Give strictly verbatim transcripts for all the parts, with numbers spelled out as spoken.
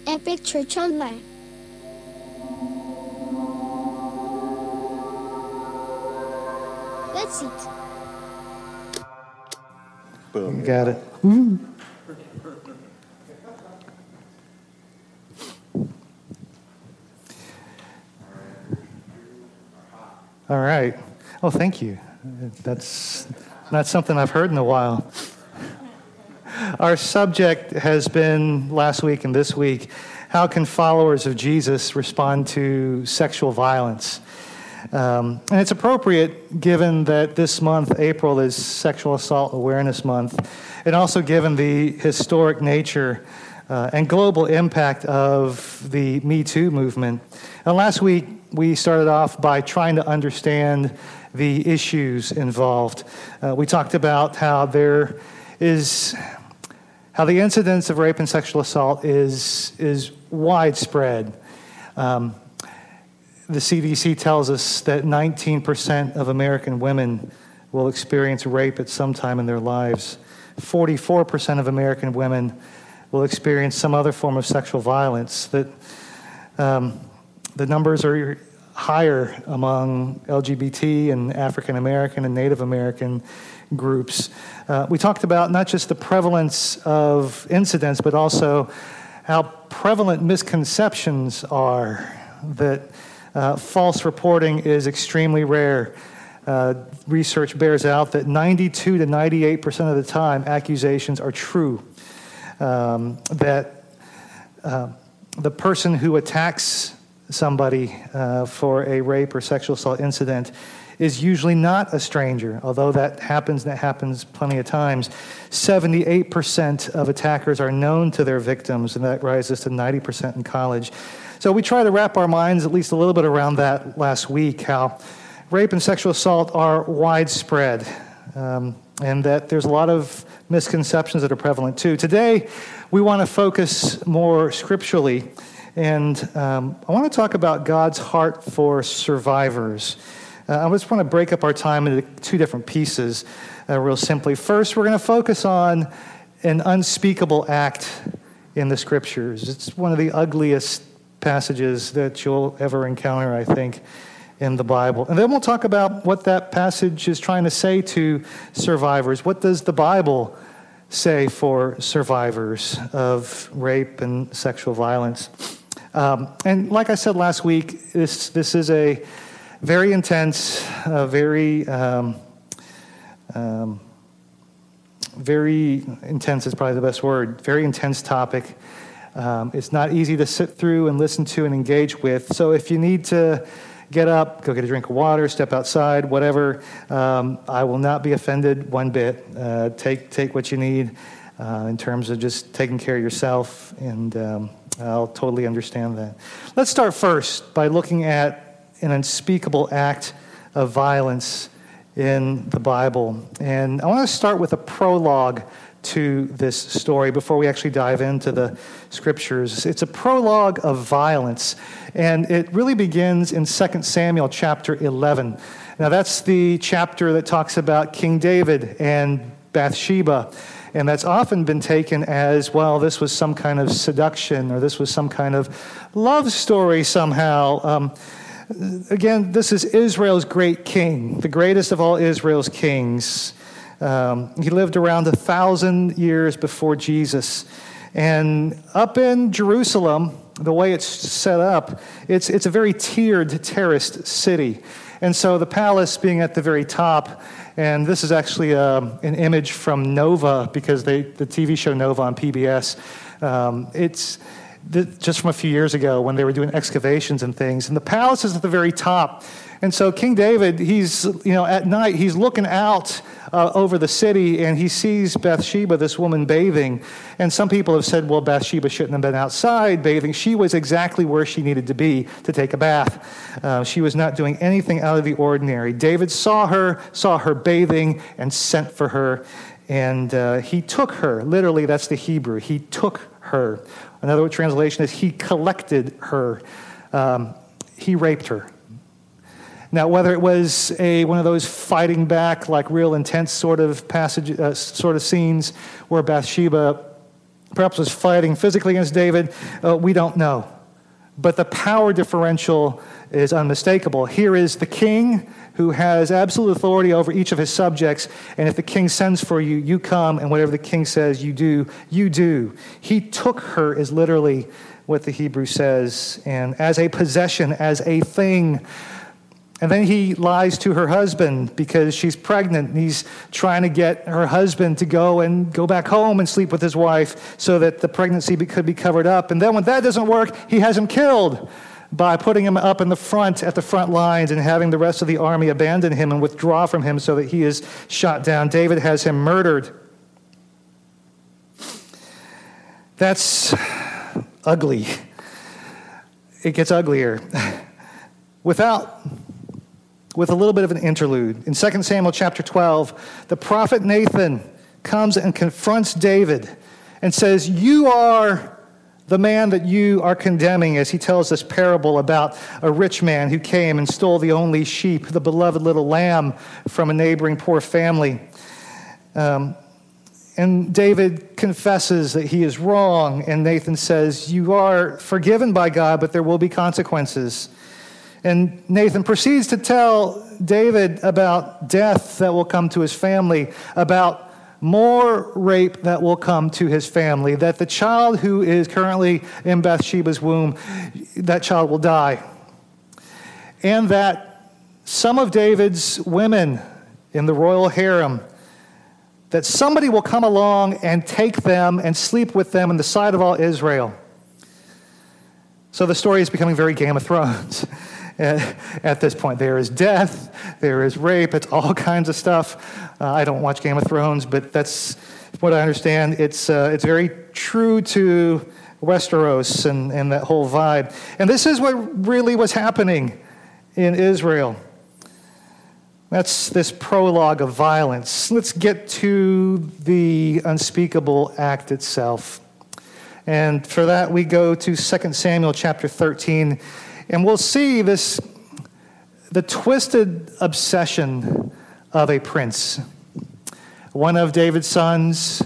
Epic Church Online. Let's eat. Boom. Got it. Ooh. All right. Oh, thank you. That's not something I've heard in a while. Our subject has been last week and this week, how can followers of Jesus respond to sexual violence? Um, and it's appropriate given that this month, April, is Sexual Assault Awareness Month, and also given the historic nature uh, and global impact of the Me Too movement. And last week, we started off by trying to understand the issues involved. Uh, we talked about how there is, how the incidence of rape and sexual assault is, is widespread. Um, the C D C tells us that nineteen percent of American women will experience rape at some time in their lives. forty-four percent of American women will experience some other form of sexual violence. That um, the numbers are higher among L G B T and African American and Native American groups. Uh, we talked about not just the prevalence of incidents, but also how prevalent misconceptions are, that uh, false reporting is extremely rare. Uh, research bears out that ninety-two to ninety-eight percent of the time accusations are true. Um, that uh, the person who attacks somebody uh, for a rape or sexual assault incident is usually not a stranger, although that happens, and that happens plenty of times. seventy-eight percent of attackers are known to their victims, and that rises to ninety percent in college. So we try to wrap our minds at least a little bit around that last week, how rape and sexual assault are widespread, um, and that there's a lot of misconceptions that are prevalent too. Today, we want to focus more scripturally, and um, I want to talk about God's heart for survivors. Uh, I just want to break up our time into two different pieces, uh, real simply. First, we're going to focus on an unspeakable act in the Scriptures. It's one of the ugliest passages that you'll ever encounter, I think, in the Bible. And then we'll talk about what that passage is trying to say to survivors. What does the Bible say for survivors of rape and sexual violence? Um, and like I said last week, this this is a very intense, uh, very um, um, very intense is probably the best word. Very intense topic. Um, it's not easy to sit through and listen to and engage with. So if you need to get up, go get a drink of water, step outside, whatever, um, I will not be offended one bit. Uh, take take what you need uh, in terms of just taking care of yourself, and um, I'll totally understand that. Let's start first by looking at an unspeakable act of violence in the Bible. And I want to start with a prologue to this story before we actually dive into the scriptures. It's a prologue of violence, and it really begins in Second Samuel chapter eleven. Now that's the chapter that talks about King David and Bathsheba, and that's often been taken as, well, this was some kind of seduction, or this was some kind of love story somehow. Um, again, this is Israel's great king, the greatest of all Israel's kings. Um, he lived around a thousand years before Jesus. And up in Jerusalem, the way it's set up, it's it's a very tiered, terraced city. And so the palace being at the very top, and this is actually uh, an image from Nova, because they, the T V show Nova on P B S, um, it's the, just from a few years ago when they were doing excavations and things. And the palace is at the very top. And so King David, he's, you know, at night, he's looking out uh, over the city, and he sees Bathsheba, this woman, bathing. And some people have said, well, Bathsheba shouldn't have been outside bathing. She was exactly where she needed to be to take a bath. Uh, she was not doing anything out of the ordinary. David saw her, saw her bathing, and sent for her. And uh, he took her. Literally, that's the Hebrew. He took her. Another translation is he collected her. Um, he raped her. Now, whether it was a one of those fighting back, like real intense sort of passage, uh, sort of scenes where Bathsheba perhaps was fighting physically against David. Uh, we don't know. But the power differential is unmistakable. Here is the king who has absolute authority over each of his subjects, and if the king sends for you, you come, and whatever the king says you do, you do. He took her is literally what the Hebrew says, and as a possession, as a thing. And then he lies to her husband because she's pregnant, and he's trying to get her husband to go and go back home and sleep with his wife so that the pregnancy could be covered up. And then when that doesn't work, he has him killed by putting him up in the front, at the front lines, and having the rest of the army abandon him and withdraw from him so that he is shot down. David has him murdered. That's ugly. It gets uglier. Without, with a little bit of an interlude. In Second Samuel chapter twelve, the prophet Nathan comes and confronts David and says, you are the man that you are condemning, as he tells this parable about a rich man who came and stole the only sheep, the beloved little lamb, from a neighboring poor family. Um, and David confesses that he is wrong, and Nathan says, you are forgiven by God, but there will be consequences. And Nathan proceeds to tell David about death that will come to his family, about more rape that will come to his family, that the child who is currently in Bathsheba's womb, that child will die. And that some of David's women in the royal harem, that somebody will come along and take them and sleep with them in the sight of all Israel. So the story is becoming very Game of Thrones. At this point, there is death, there is rape, it's all kinds of stuff. Uh, I don't watch Game of Thrones, but that's what I understand. It's uh, it's very true to Westeros and, and that whole vibe. And this is what really was happening in Israel. That's this prologue of violence. Let's get to the unspeakable act itself. And for that, we go to Second Samuel chapter thirteen. And we'll see this, the twisted obsession of a prince. One of David's sons,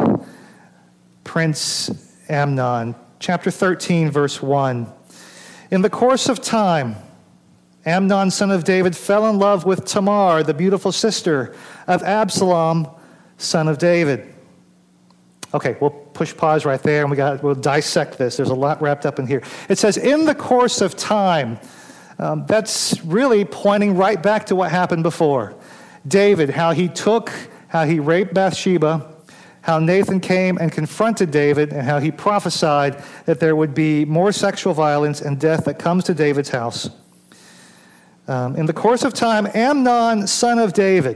Prince Amnon. Chapter thirteen, verse one. In the course of time, Amnon, son of David, fell in love with Tamar, the beautiful sister of Absalom, son of David. Okay, we'll push pause right there, and we got we'll dissect this. There's a lot wrapped up in here. It says, in the course of time. Um, that's really pointing right back to what happened before. David, how he took, how he raped Bathsheba, how Nathan came and confronted David, and how he prophesied that there would be more sexual violence and death that comes to David's house. Um, in the course of time, Amnon, son of David.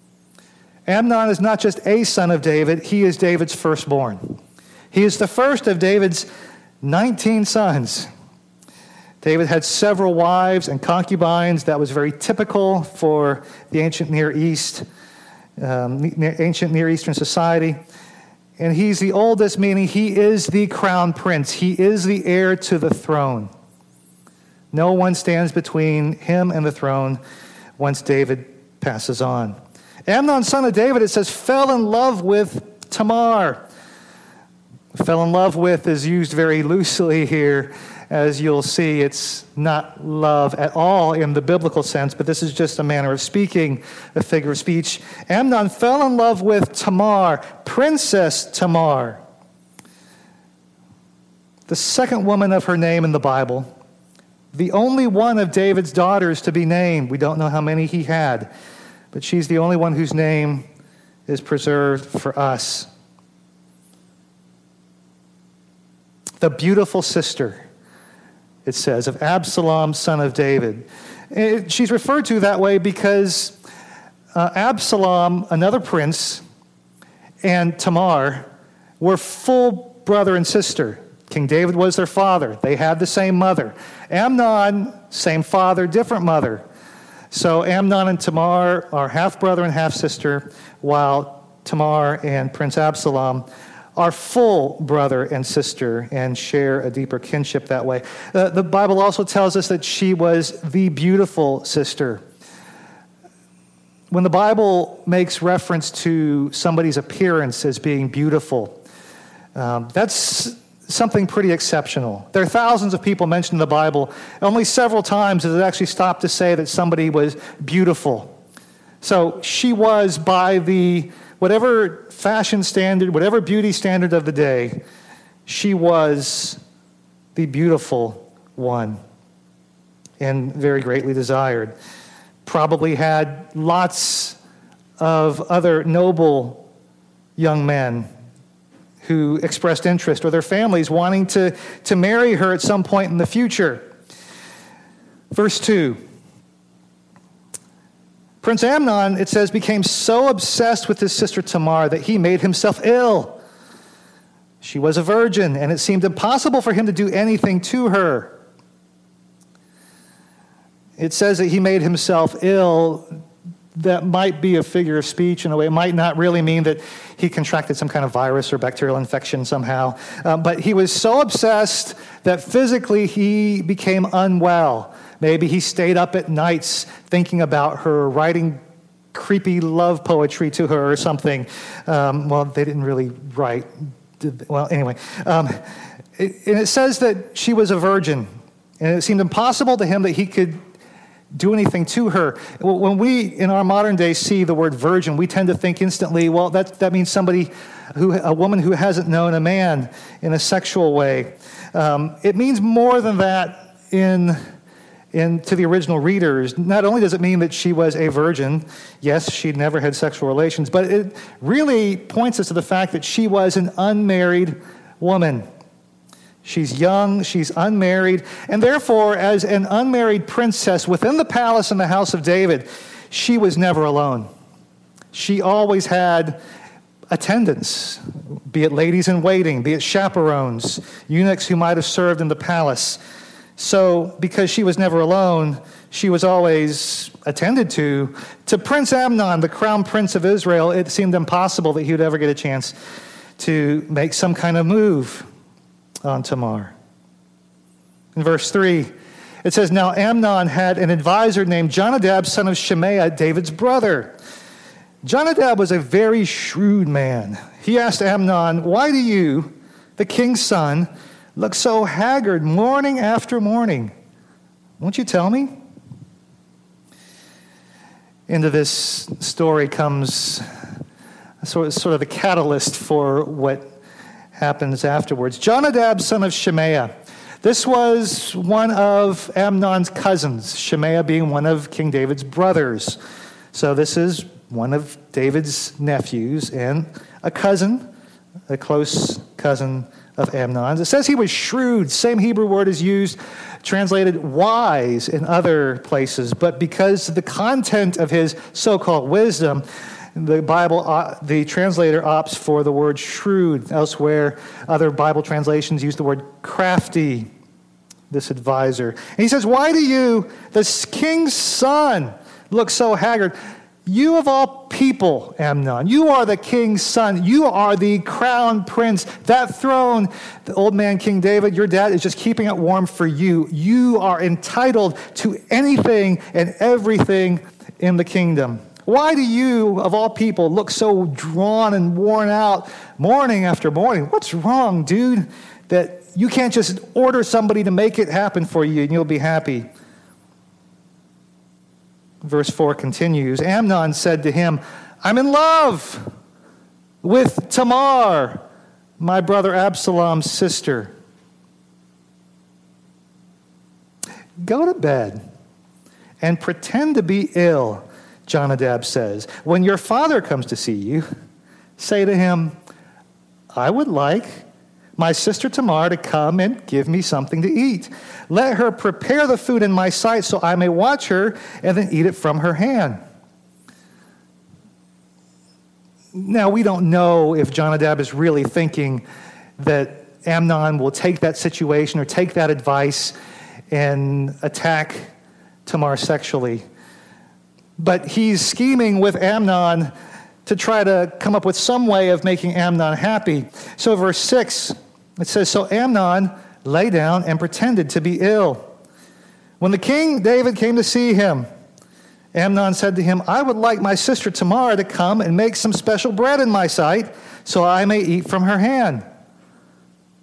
Amnon is not just a son of David, he is David's firstborn. He is the first of David's nineteen sons. David had several wives and concubines. That was very typical for the ancient Near East, um, ancient Near Eastern society. And he's the oldest, meaning he is the crown prince. He is the heir to the throne. No one stands between him and the throne once David passes on. Amnon, son of David, it says, fell in love with Tamar. Fell in love with is used very loosely here. As you'll see, it's not love at all in the biblical sense, but this is just a manner of speaking, a figure of speech. Amnon fell in love with Tamar, Princess Tamar, the second woman of her name in the Bible, the only one of David's daughters to be named. We don't know how many he had, but she's the only one whose name is preserved for us. The beautiful sister, it says, of Absalom, son of David. It, she's referred to that way because uh, Absalom, another prince, and Tamar were full brother and sister. King David was their father. They had the same mother. Amnon, same father, different mother. So Amnon and Tamar are half brother and half sister, while Tamar and Prince Absalom are full brother and sister and share a deeper kinship that way. Uh, the Bible also tells us that she was the beautiful sister. When the Bible makes reference to somebody's appearance as being beautiful, Um, that's something pretty exceptional. There are thousands of people mentioned in the Bible. Only several times does it actually stop to say that somebody was beautiful. So she was, by the whatever fashion standard, whatever beauty standard of the day, she was the beautiful one and very greatly desired. Probably had lots of other noble young men who expressed interest, or their families wanting to, to marry her at some point in the future. Verse two. Prince Amnon, it says, became so obsessed with his sister Tamar that he made himself ill. She was a virgin, and it seemed impossible for him to do anything to her. It says that he made himself ill. That might be a figure of speech in a way. It might not really mean that he contracted some kind of virus or bacterial infection somehow. Uh, but he was so obsessed that physically he became unwell. Maybe he stayed up at nights thinking about her, writing creepy love poetry to her or something. Um, well, they didn't really write. Did they? Well, anyway. Um, it, and it says that she was a virgin. And it seemed impossible to him that he could do anything to her. When we, in our modern day, see the word virgin, we tend to think instantly, well, that, that means somebody, who, a woman who hasn't known a man in a sexual way. Um, it means more than that in, in to the original readers. Not only does it mean that she was a virgin, yes, she'd never had sexual relations, but it really points us to the fact that she was an unmarried woman. She's young, she's unmarried, and therefore, as an unmarried princess within the palace in the house of David, she was never alone. She always had attendants, be it ladies in waiting, be it chaperones, eunuchs who might have served in the palace. So, because she was never alone, she was always attended to. To Prince Amnon, the crown prince of Israel, it seemed impossible that he would ever get a chance to make some kind of move on Tamar. In verse three, it says, now Amnon had an advisor named Jonadab, son of Shimea, David's brother. Jonadab was a very shrewd man. He asked Amnon, why do you, the king's son, look so haggard morning after morning? Won't you tell me? Into this story comes sort of, sort of the catalyst for what happens afterwards. Jonadab, son of Shimea. This was one of Amnon's cousins, Shimea being one of King David's brothers. So this is one of David's nephews and a cousin, a close cousin of Amnon's. It says he was shrewd. Same Hebrew word is used, translated wise in other places. But because the content of his so-called wisdom, the Bible, uh, the translator opts for the word shrewd. Elsewhere, other Bible translations use the word crafty, this advisor. And he says, why do you, the king's son, look so haggard? You of all people, Amnon, you are the king's son. You are the crown prince. That throne, the old man King David, your dad, is just keeping it warm for you. You are entitled to anything and everything in the kingdom. Why do you, of all people, look so drawn and worn out morning after morning? What's wrong, dude, that you can't just order somebody to make it happen for you and you'll be happy? Verse four continues, Amnon said to him, I'm in love with Tamar, my brother Absalom's sister. Go to bed and pretend to be ill, Jonadab says. When your father comes to see you, say to him, I would like my sister Tamar to come and give me something to eat. Let her prepare the food in my sight so I may watch her and then eat it from her hand. Now, we don't know if Jonadab is really thinking that Amnon will take that situation or take that advice and attack Tamar sexually. But he's scheming with Amnon to try to come up with some way of making Amnon happy. So verse six, it says, so Amnon lay down and pretended to be ill. When the king David came to see him, Amnon said to him, I would like my sister Tamar to come and make some special bread in my sight so I may eat from her hand.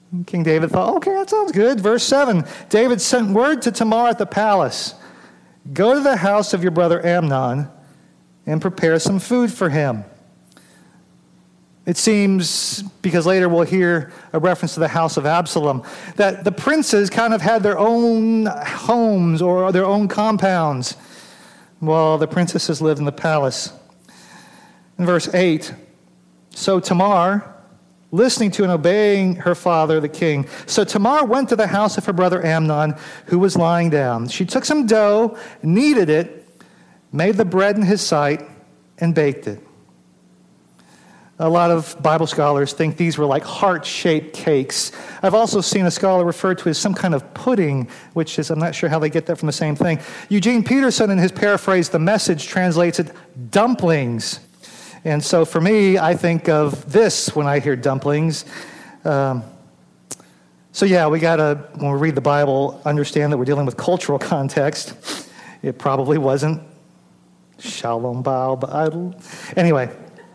King David thought, okay, that sounds good. Verse seven, David sent word to Tamar at the palace, go to the house of your brother Amnon and prepare some food for him. It seems, because later we'll hear a reference to the house of Absalom, that the princes kind of had their own homes or their own compounds, while the princesses lived in the palace. In verse eight, so Tamar, listening to and obeying her father, the king. So Tamar went to the house of her brother Amnon, who was lying down. She took some dough, kneaded it, made the bread in his sight, and baked it. A lot of Bible scholars think these were like heart-shaped cakes. I've also seen a scholar refer to as some kind of pudding, which is, I'm not sure how they get that from the same thing. Eugene Peterson, in his paraphrase, The Message, translates it dumplings. And so for me, I think of this when I hear dumplings. Um, so yeah, we got to, when we read the Bible, understand that we're dealing with cultural context. It probably wasn't Shalom Baal, but I, anyway.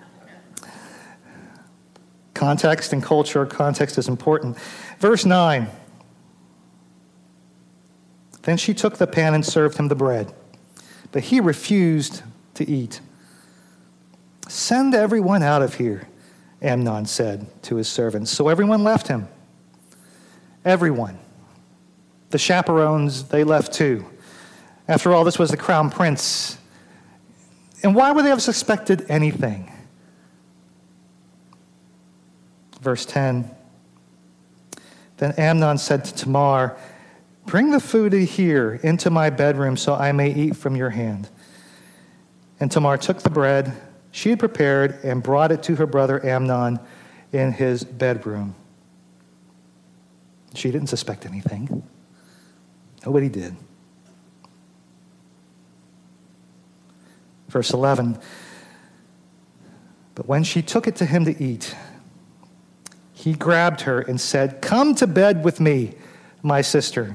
Context and culture, context is important. Verse nine. Then she took the pan and served him the bread, but he refused to eat. Send everyone out of here, Amnon said to his servants. So everyone left him. Everyone. The chaperones, they left too. After all, this was the crown prince. And why would they have suspected anything? Verse ten. Then Amnon said to Tamar, bring the food here into my bedroom so I may eat from your hand. And Tamar took the bread she had prepared and brought it to her brother Amnon in his bedroom. She didn't suspect anything. Nobody did. Verse eleven. But when she took it to him to eat, he grabbed her and said, come to bed with me, my sister.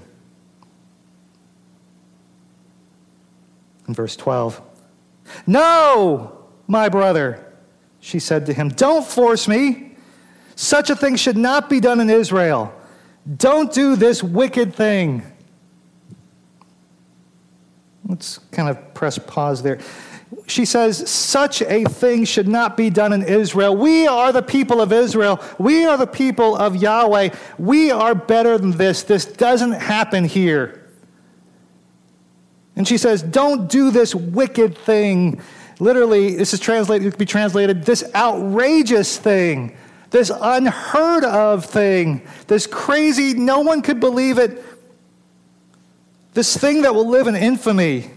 In verse twelve, no, my brother, she said to him, don't force me. Such a thing should not be done in Israel. Don't do this wicked thing. Let's kind of press pause there. She says, such a thing should not be done in Israel. We are the people of Israel. We are the people of Yahweh. We are better than this. This doesn't happen here. And she says, don't do this wicked thing. Literally, this is translated, it could be translated, this outrageous thing, this unheard of thing, this crazy, no one could believe it, this thing that will live in infamy.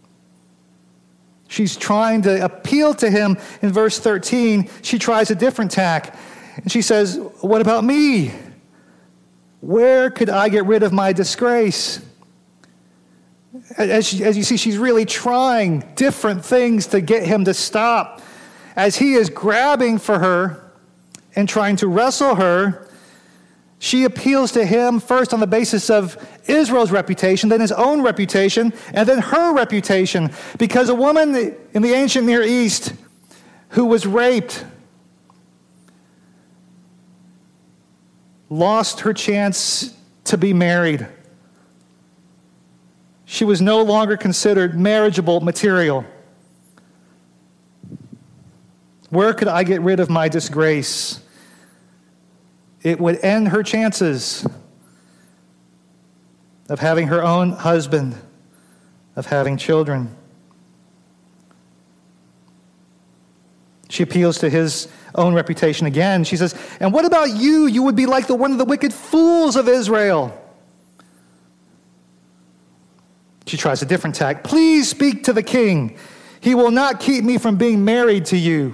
She's trying to appeal to him. In verse thirteen, she tries a different tack. And she says, what about me? Where could I get rid of my disgrace? As, she, as you see, she's really trying different things to get him to stop. As he is grabbing for her and trying to wrestle her, she appeals to him first on the basis of Israel's reputation, then his own reputation, and then her reputation. Because a woman in the ancient Near East who was raped lost her chance to be married. She was no longer considered marriageable material. Where could I get rid of my disgrace? It would end her chances of having her own husband, of having children. She appeals to his own reputation again. She says, and what about you? You would be like the one of the wicked fools of Israel. She tries a different tack. Please speak to the king. He will not keep me from being married to you.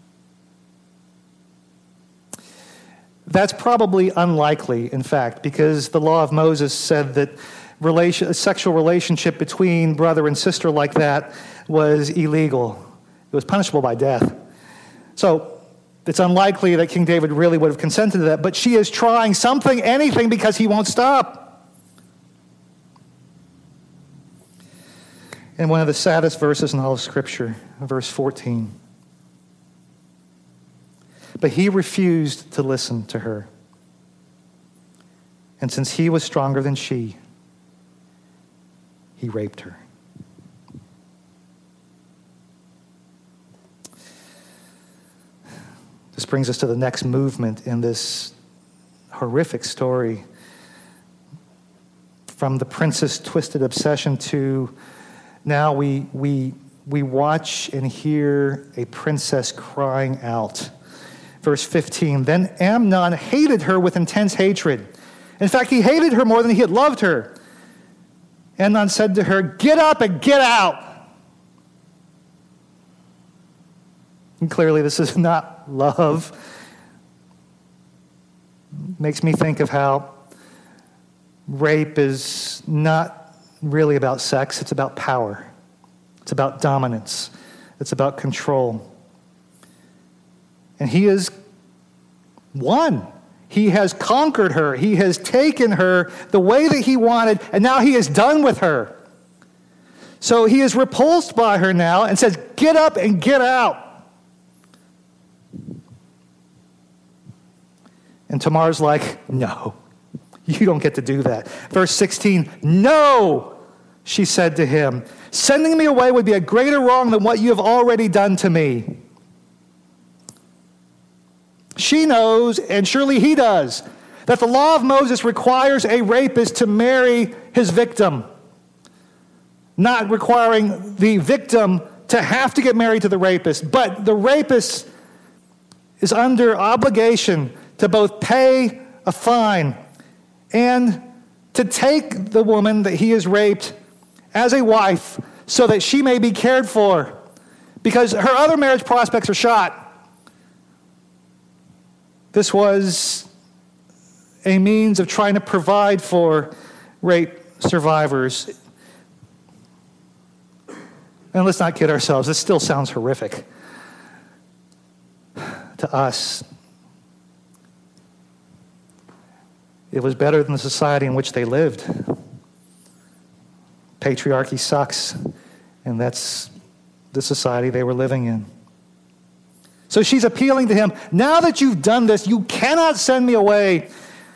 That's probably unlikely, in fact, because the law of Moses said that relation, a sexual relationship between brother and sister like that was illegal. It was punishable by death. So it's unlikely that King David really would have consented to that, but she is trying something, anything, because he won't stop. And one of the saddest verses in all of Scripture, verse fourteen. But he refused to listen to her. And since he was stronger than she, he raped her. This brings us to the next movement in this horrific story. From the princess' twisted obsession to now we, we, we watch and hear a princess crying out. Verse fifteen, then Amnon hated her with intense hatred. In fact, he hated her more than he had loved her. Amnon said to her, get up and get out. And clearly this is not love. Makes me think of how rape is not really about sex. It's about power. It's about dominance. It's about control. And he has won. He has conquered her. He has taken her the way that he wanted, and now he is done with her. So he is repulsed by her now and says, get up and get out. And Tamar's like, no, you don't get to do that. Verse sixteen, no, she said to him, sending me away would be a greater wrong than what you have already done to me. She knows, and surely he does, that the law of Moses requires a rapist to marry his victim, not requiring the victim to have to get married to the rapist. But the rapist is under obligation to both pay a fine and to take the woman that he has raped as a wife so that she may be cared for, because her other marriage prospects are shot. This was a means of trying to provide for rape survivors. And let's not kid ourselves, this still sounds horrific to us. It was better than the society in which they lived. Patriarchy sucks, and that's the society they were living in. So she's appealing to him, now that you've done this, you cannot send me away.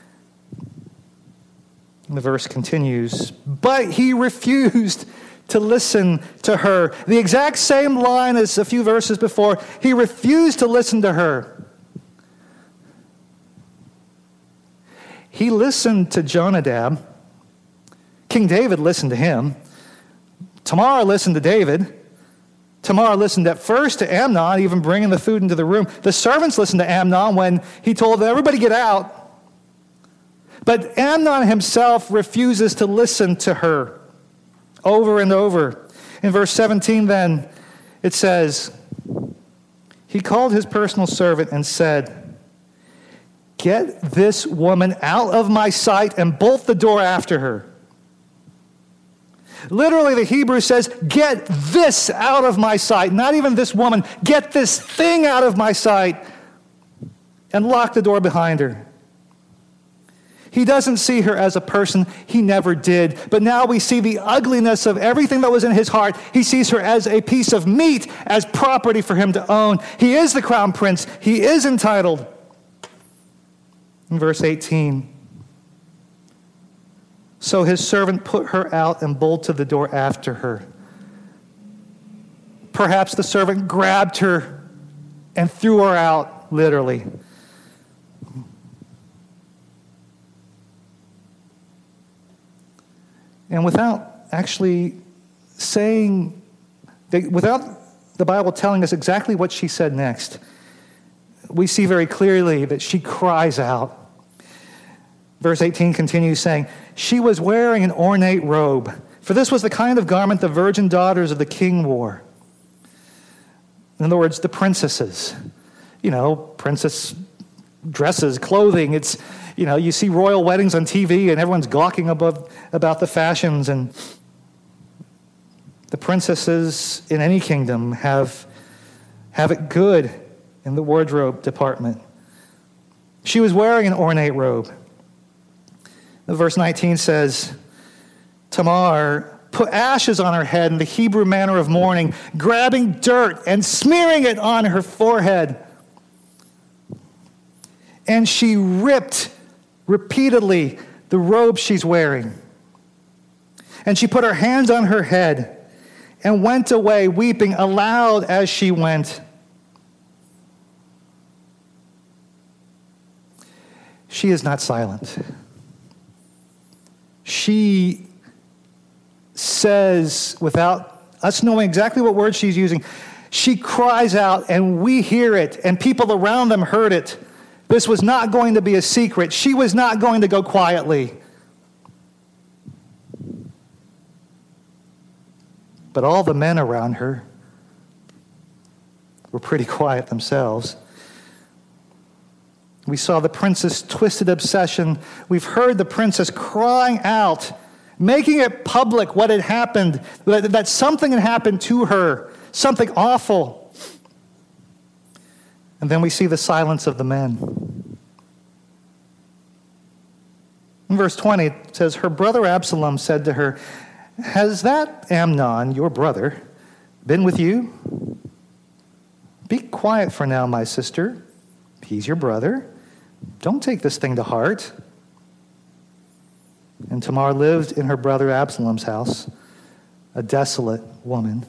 And the verse continues, but he refused to listen to her. The exact same line as a few verses before. He refused to listen to her. He listened to Jonadab. King David listened to him. Tamar listened to David. Tamar listened at first to Amnon, even bringing the food into the room. The servants listened to Amnon when he told everybody get out. But Amnon himself refuses to listen to her over and over. In verse seventeen then, it says, he called his personal servant and said, get this woman out of my sight and bolt the door after her. Literally, the Hebrew says, get this out of my sight. Not even this woman. Get this thing out of my sight. And lock the door behind her. He doesn't see her as a person. He never did. But now we see the ugliness of everything that was in his heart. He sees her as a piece of meat, as property for him to own. He is the crown prince. He is entitled. In verse eighteen, so his servant put her out and bolted the door after her. Perhaps the servant grabbed her and threw her out, literally. And without actually saying, without the Bible telling us exactly what she said next, we see very clearly that she cries out. Verse eighteen continues saying, she was wearing an ornate robe, for this was the kind of garment the virgin daughters of the king wore. In other words, the princesses. You know, princess dresses, clothing. It's, you know, you see royal weddings on T V and everyone's gawking above, about the fashions. And the princesses in any kingdom have, have it good in the wardrobe department. She was wearing an ornate robe. Verse nineteen says, Tamar put ashes on her head in the Hebrew manner of mourning, grabbing dirt and smearing it on her forehead. And she ripped repeatedly the robe she's wearing. And she put her hands on her head and went away, weeping aloud as she went. She is not silent. She says, without us knowing exactly what word she's using, she cries out, and we hear it, and people around them heard it. This was not going to be a secret. She was not going to go quietly. But all the men around her were pretty quiet themselves. We saw the prince's twisted obsession. We've heard the princess crying out, making it public what had happened, that, that something had happened to her, something awful. And then we see the silence of the men. In verse twenty, it says, her brother Absalom said to her, has that Amnon, your brother, been with you? Be quiet for now, my sister. He's your brother. Don't take this thing to heart. And Tamar lived in her brother Absalom's house, a desolate woman.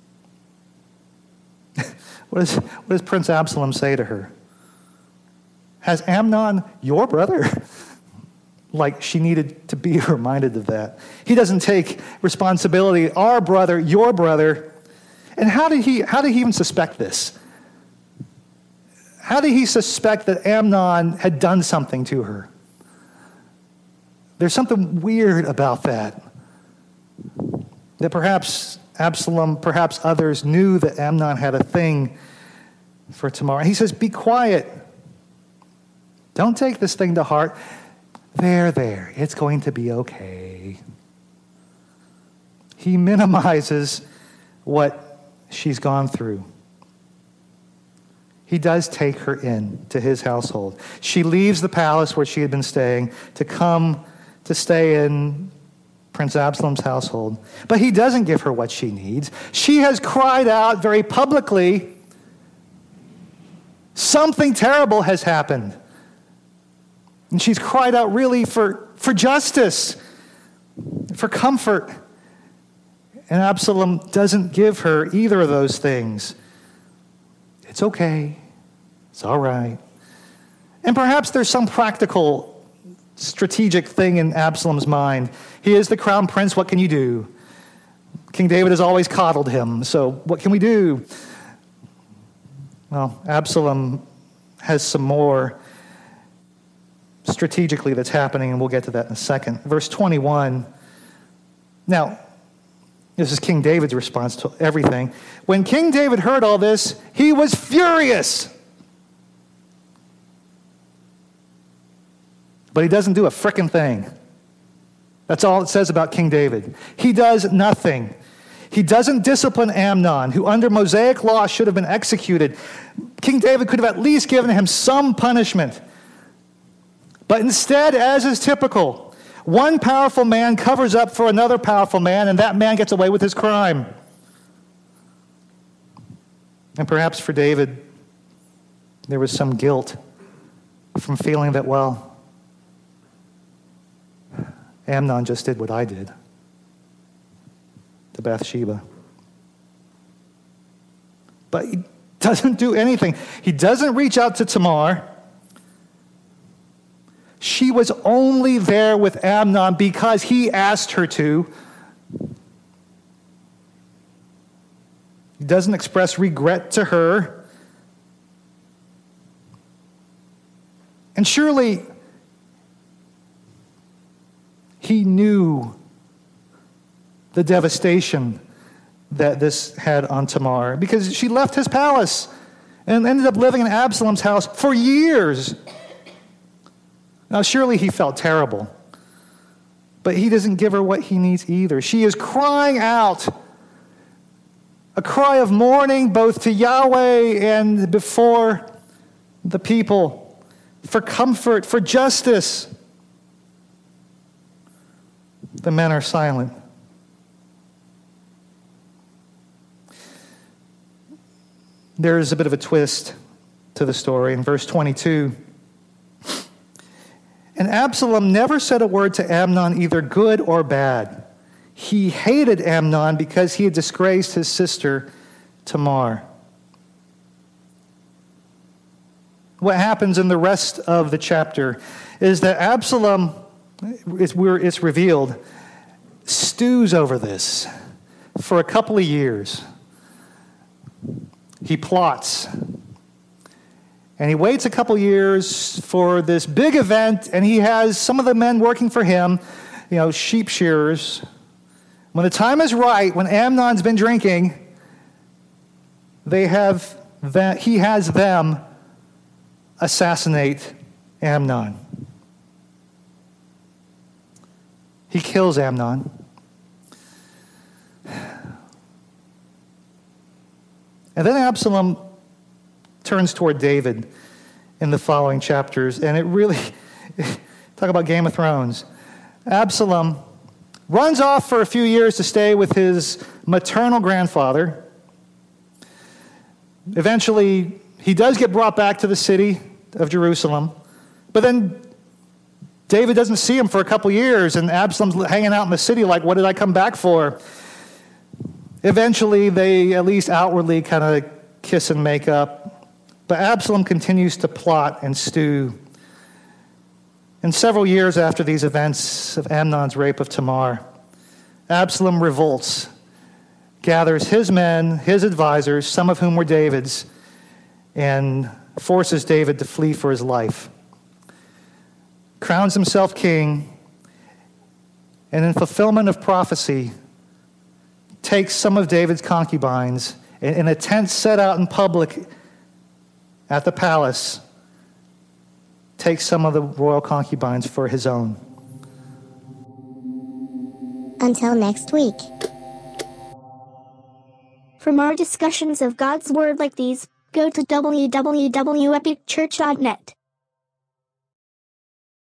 What does, what does Prince Absalom say to her? Has Amnon your brother? Like she needed to be reminded of that. He doesn't take responsibility. Our brother, your brother. And how did he, how did he even suspect this? How did he suspect that Amnon had done something to her? There's something weird about that. That perhaps Absalom, perhaps others knew that Amnon had a thing for Tamar. He says, be quiet. Don't take this thing to heart. There, there, it's going to be okay. He minimizes what she's gone through. He does take her in to his household. She leaves the palace where she had been staying to come to stay in Prince Absalom's household. But he doesn't give her what she needs. She has cried out very publicly, something terrible has happened. And she's cried out really for, for justice, for comfort. And Absalom doesn't give her either of those things. It's okay. It's all right. And perhaps there's some practical, strategic thing in Absalom's mind. He is the crown prince. What can you do? King David has always coddled him. So what can we do? Well, Absalom has some more strategically that's happening, and we'll get to that in a second. Verse twenty-one. Now, this is King David's response to everything. When King David heard all this, he was furious. But he doesn't do a frickin' thing. That's all it says about King David. He does nothing. He doesn't discipline Amnon, who under Mosaic law should have been executed. King David could have at least given him some punishment. But instead, as is typical, one powerful man covers up for another powerful man, and that man gets away with his crime. And perhaps for David, there was some guilt from feeling that, well, Amnon just did what I did to Bathsheba. But he doesn't do anything. He doesn't reach out to Tamar. She was only there with Amnon because he asked her to. He doesn't express regret to her. And surely he knew the devastation that this had on Tamar, because she left his palace and ended up living in Absalom's house for years. Now, surely he felt terrible, but he doesn't give her what he needs either. She is crying out, a cry of mourning both to Yahweh and before the people, for comfort, for justice. The men are silent. There is a bit of a twist to the story in verse twenty-two. And Absalom never said a word to Amnon, either good or bad. He hated Amnon because he had disgraced his sister Tamar. What happens in the rest of the chapter is that Absalom, it's, it's revealed, stews over this for a couple of years. He plots. And he waits a couple years for this big event, and he has some of the men working for him, you know, sheep shearers. When the time is right, when Amnon's been drinking, they have that he has them assassinate Amnon. He kills Amnon. And then Absalom turns toward David in the following chapters, and it really, talk about Game of Thrones. Absalom runs off for a few years to stay with his maternal grandfather. Eventually, he does get brought back to the city of Jerusalem, but then David doesn't see him for a couple years, and Absalom's hanging out in the city like, what did I come back for? Eventually, they at least outwardly kind of kiss and make up, but Absalom continues to plot and stew. And several years after these events of Amnon's rape of Tamar, Absalom revolts, gathers his men, his advisors, some of whom were David's, and forces David to flee for his life. Crowns himself king, and in fulfillment of prophecy, takes some of David's concubines in a tent set out in public at the palace, takes some of the royal concubines for his own. Until next week. For more discussions of God's Word like these, go to w w w dot epic church dot net.